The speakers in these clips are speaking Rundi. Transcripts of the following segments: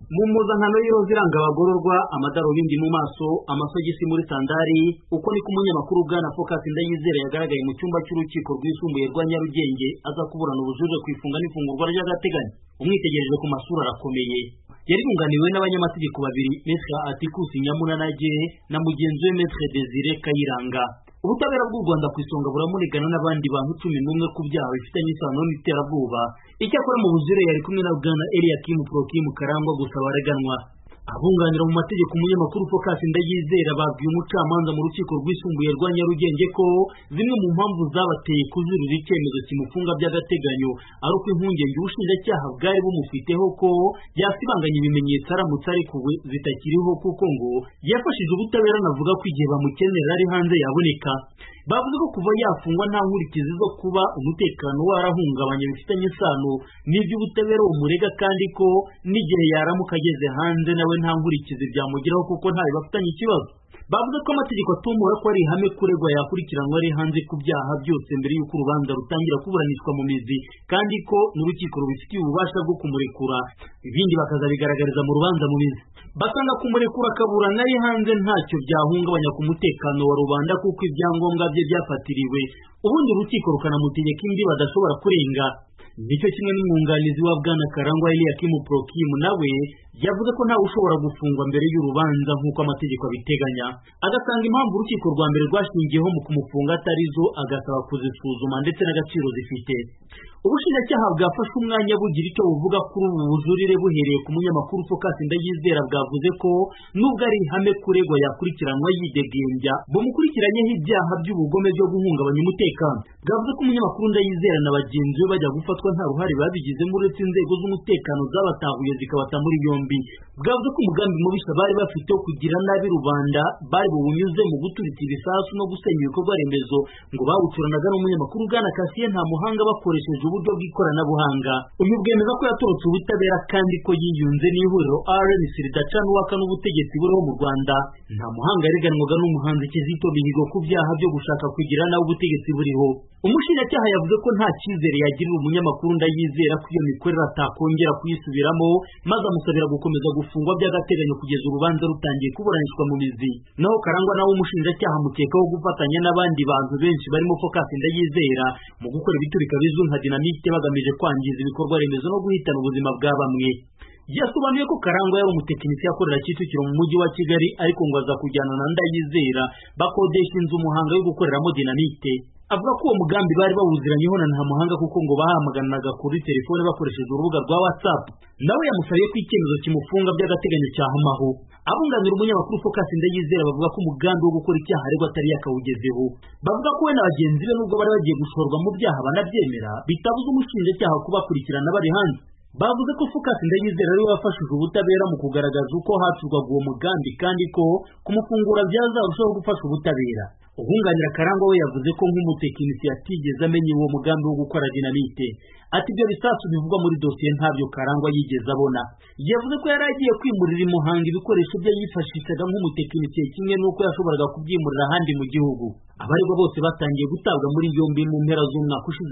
mu mpuzankano y'iroza iranga abagororwa, amadarubindi mu maso, amasogisi muri sandari, uko niko umunyamakuru Bwana Focus Ndayizera yagaragaye mu cyumba cy'urukiko rwisumbuye rwa Nyarugenge aza kuburana ubujurire ku ifunga n'ifungurwa ry'agateganyo. Umwitegereje ku masura arakomeye, yari yunganiwe n'abanyamategeko babiri, Maître Atikusi Nyamunanage na mugenzi we Maître Desire Kayiranga. Ubutabera bw'u Rwanda ku isonga buramunigana n'abandi bantu 11 ku byaha bifitanye isano n'iterabwoba. Icyakora mu bujurire yari kumwe na Bwana Eliakim Prokim Karangwa gusa bareganwa. Abunganira mu mategeko umunyamakuru Focus Ndayizera babwiye umucamanza mu rukiko rwisumbuye rwa Nyarugenge ko zimwe mu mpamvu zabateye kujurira icyemezo kimufunga by'agateganyo ari uko impungenge ubushinjacyaha bwari bumufiteho ko yasibanganya ibimenyetso aramutse arekuwe zitakiriho, kuko ngo yafashije ubutabera anavuga ko igihe bamukenera ari hanze yaboneka. Bavuze ko kuva yafungwa nta nkurikizi zo kuba umutekano warahungabanye bifitanye isano n'iby'ubutabera umurega, kandi ko n'igihe yaramuka ageze hanze nawe nta nkurikizi byamugiraho kuko ntawe bafitanye ikibazo. Bavuze ko amategeko atumura ko ari ihame kuregwa yakurikiranwa ari hanze ku byaha byose mbere y'uko urubanza rutangira kuburanishwa mu mizi, kandi ko n'urukiko rubifitiye ububasha bwo kumurekura, ibindi bakazabigaragariza mu rubanza mu mizi. Basanga kumurekura akaburana ari hanze ntacyo byahungabanya ku mutekano wa rubanda kuko ibyangombwa bye byafatiriwe, ubundi urukiko rukanamutegeka indi badashobora kurenga. Nicyo kimwe n'umwunganizi wa Bwana Karangwa Eliakim Prokim nawe yavuze ko ntawe ushobora gufungwa mbere y'urubanza nk'uko amategeko abiteganya, agasanga impamvu urukiko rwa mbere rwashingiyeho mu kumufunga atarizo, agasaba kuzisuzuma ndetse n'agaciro zifite. Ubushinjacyaha bwafashe umwanya bugira icyo buvuga kuri ubu bujurire buhereye ku munyamakuru Focus Ndayizera, bwavuze ko nubwo ari ihame kuregwa yakurikiranwa yidegembya bumukurikiranyeho ibyaha by'ubugome byo guhungabanya umutekano. Bwavuze ko umunyamakuru Ndayizera na bagenzi be bajya gufatwa nta ruhare babigizemo uretse inzego z'umutekano zabatahuye zikabata muri yombi. Bwavuze ko umugambi mubisha bari bafite wo kugira nabi rubanda bari buwunyuze mu guturika ibisasu no gusenya ibikorwa remezo, ngo bawucuranaga n'umunyamakuru Bwana Cassien Ntamuhanga bakoresheje uburyo bw'ikoranabuhanga. Uyu bwemeza ko yatorotse ubutabera kandi ko yiyunze n'ihuriro RNC ridacana uwaka n'ubutegetsi buriho mu Rwanda. Ntamuhanga yareganwaga n'umuhanzi Kizito Mihigo ku byaha byo gushaka kugira nawe ubutegetsi buriho. Umushinjacyaha yavuze ko nta cyizere yagirira umunyamakuru Ndayizera ko iyo mikorere atakongera kuyisubiramo, maze amusabira gukomeza gufungwa by'agateganyo kugeza urubanza rutangiye kuburanishwa mu mizi. Naho Karangwa nawe umushinjacyaha amukekaho gufatanya n'abandi bantu benshi barimo Focus Ndayizera mu gukora ibiturika bizwi nka dinamite bagamije kwangiza ibikorwa remezo no guhitana ubuzima bwa bamwe. Yasobanuye ko Karangwa yari umutekinisiye akorera Kicukiro mu mujyi wa Kigali, ariko ngo aza kujyana na Ndayizera bakodesha inzu Muhanga yo gukoreramo dinamite. Avuga ko uwo mugambi bari bawuziranyeho na Ntamuhanga kuko ngo bahamaganaga kuri telefone bakoresheje urubuga rwa WhatsApp. Nawe yamusabiye ko icyemezo kimufunga by'agateganyo cyahamaho. Abunganira umunyamakuru Focus Ndayizera bavuga ko umugambi wo gukora icyaha ariko atari yakawugezeho. Bavuga ko we na bagenzi be nubwo bari bagiye gushorwa mu byaha banabyemera, bitabuza umushinjacyaha kubakurikirana bari hanze. Bavuze ko Focus Ndayizera ari we wafashije ubutabera mu kugaragaza uko hacurwaga uwo mugambi, kandi ko kumufungura byazarushaho gufasha ubutabera. Ubunganira Karangwa we yavuze ko nk'umutekinisiye atigeze amenya uwo mugambi wo gukora dinamite. Ati ibyo bisasu bivugwa muri dosiye ntabyo Karangwa yigeze abona. Yavuze ko yari agiye kwimurira i Muhanga ibikoresho bye yifashishaga nk'umutekinisiye, kimwe n'uko yashoboraga kubyimurira ahandi mu gihugu. Abaregwa bose batangiye gutabwa muri yombi mu mpera z'umwaka ushize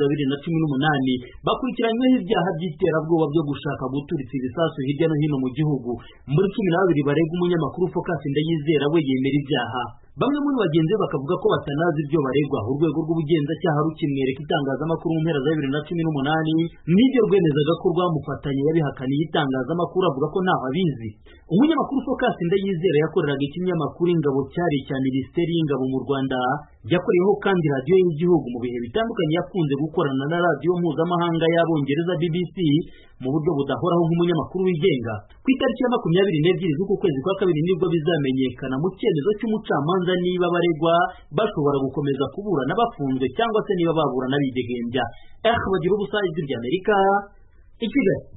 2018 bakurikiranyweho ibyaha by'iterabwoba byo gushaka guturitsa ibisasu hirya no hino mu gihugu. Muri 12 baregwa umunyamakuru Focus Ndayizera we yemera ibyaha. Bamwe muri bagenzi be bakavuga ko batanazi ibyo baregwa. Urwego rw'ubugenzacyaha rukimwereka itangazamakuru mu mpera za 2018 n'ibyo rwemezaga ko rwamufatanye yabihakaniye itangazamakuru, avuga ko ntaho abizi. Umunyamakuru Focus Ndayizera yakoreraga ikinyamakuru Ingabo cyari cya Minisiteri y'Ingabo mu Rwanda, yakoreyeho kandi radiyo y'igihugu. Mu bihe bitandukanye yakunze gukorana na radiyo mpuzamahanga y'Abongereza BBC mu buryo budahoraho nk'umunyamakuru wigenga. Ku itariki ya 22 z'uku kwezi kwa kabiri nibwo bizamenyekana mu cyemezo cy'umucamanza niba baregwa bashobora gukomeza kuburana bafunzwe cyangwa se niba baburana bidegembya. Bagira ubusa Ijwi ry'Amerika i Kigali.